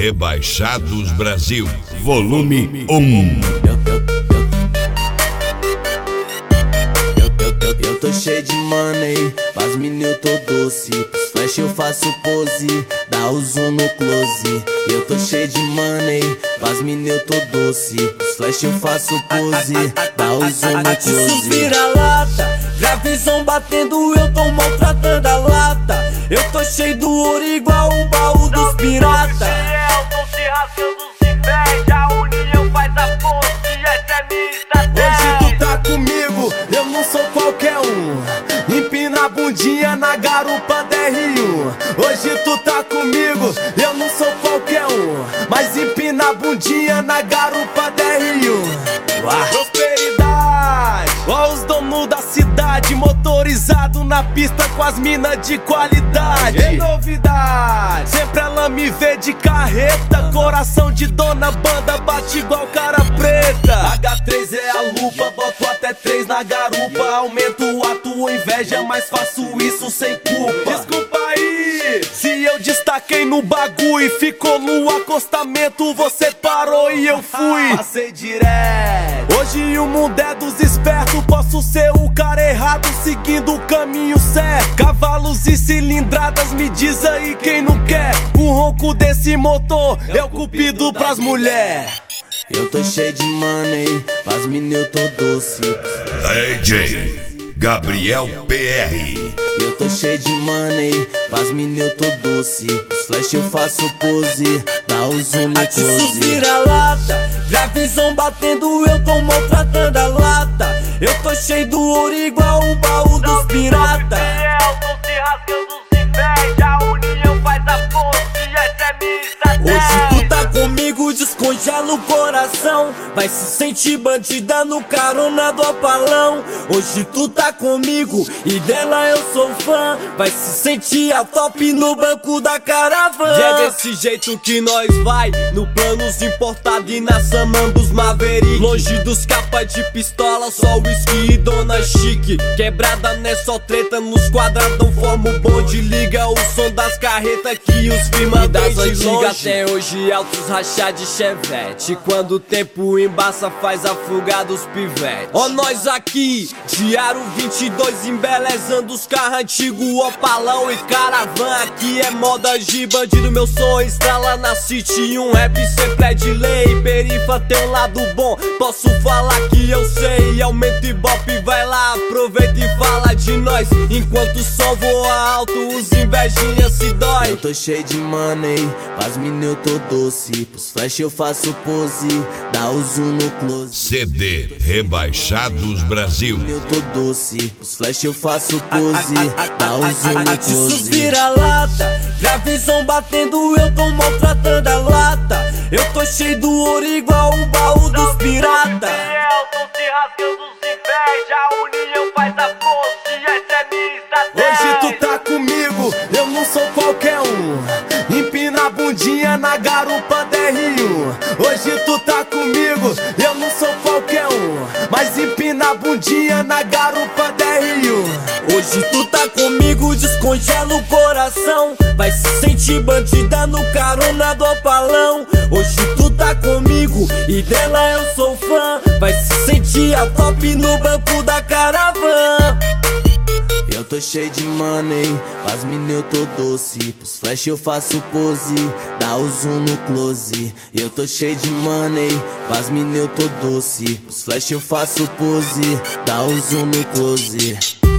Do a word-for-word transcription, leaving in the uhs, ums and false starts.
Rebaixados Brasil, volume um. Eu tô cheio de money, pras mina eu tô doce. Pros flash eu faço pose, dá o zoom no close. Eu tô cheio de money, pras mina eu tô doce. Pros flash eu faço pose, dá o zoom no close. Vira-lata, gravizão batendo, eu tô maltratando a lata. Eu tô cheio do ouro igual o baú dos pirata. Se rasgando se perde, a união faz a força e essa é minha estratégia. Hoje tu tá comigo, eu não sou qualquer um. Empina a bundinha na garupa da R um. Hoje tu tá comigo, eu não sou qualquer um. Mas empina a bundinha na garupa da R um. Uá. Prosperidade, ó os donos da cidade, motorizado na pista com as minas de qualidade. É novidade, sempre ela me vê de carreta. Coração de dona banda, bate igual cara preta. H três é a lupa, boto até três na garupa. Aumento a tua inveja, mas faço isso sem culpa. Desculpa aí, se eu destaquei no bagulho e ficou no acostamento, você parou e eu fui. Passei direto. Hoje o mundo é dos espertos, posso ser o cara errado seguindo o caminho certo. Cavalos e cilindradas, me diz aí quem não quer. O ronco desse motor é o cupido pras mulher. Eu tô cheio de money, pras mina eu tô doce. D J Gabriel P R. Eu tô cheio de money, pras mina eu tô doce. Os flash eu faço pose, dá o zoom no close. Vira-lata, gravizão batendo, eu tô maltratando a lata. Eu tô cheio do ouro igual o baú dos pirata. Se rasgando se perde, a união faz a força e essa é minha estratégia. Hoje tu tá comigo, descongela o coração. Vai se sentir bandida no carona do apalão. Hoje tu tá comigo e dela eu sou fã. Vai se sentir a top no banco da caravana. E é desse jeito que nós vai, no planos importado e na Samambos Maverick. Longe dos capas de pistola, só whisky e dona chique. Quebrada não é só treta, nos quadradão forma o bonde. Liga o som das carretas que os firma das antigas até hoje altos rachar de chevette. Quando o tempo embaça faz a fuga dos pivete. Ó nós aqui, Diário vinte e dois embelezando os carros antigos, opalão e caravan. Aqui é moda de bandido, meu som estrala na city. Um rap sempre é de lei, perifa tem um lado bom. Posso falar que eu sei, aumenta e bop, vai lá, aproveita e fala de nós. Enquanto o som voa alto, os invejinhas se dói. Eu tô cheio de money, pras mina eu tô doce. Pros flash eu faço pose, dá o zoom no close. C D Rebaixados Brasil. Eu tô doce, pros flash eu faço pose, dá o zoom no close. Vira-lata, gravizão batendo, eu tô maltratando a lata. Eu tô cheio do ouro igual o baú dos pirata. Se rasgando se perde, a união faz a força e essa é minha estratégia. Hoje tu tá comigo, eu não sou qualquer um. Empina a bundinha na garupa da R um. Hoje tu tá comigo, eu não sou qualquer um. Mas empina a bundinha na garupa da R um. Hoje tu tá comigo, descongela o coração. Vai se sentir bandida no carona do opalão. Hoje tu tá comigo e dela eu sou fã. Vai se sentir a top no banco da caravana. Eu tô cheio de money, pras mina eu tô doce. Pros flash eu faço pose, dá o zoom no close. Eu tô cheio de money, pras mina eu tô doce. Pros flash eu faço pose, dá o zoom no close.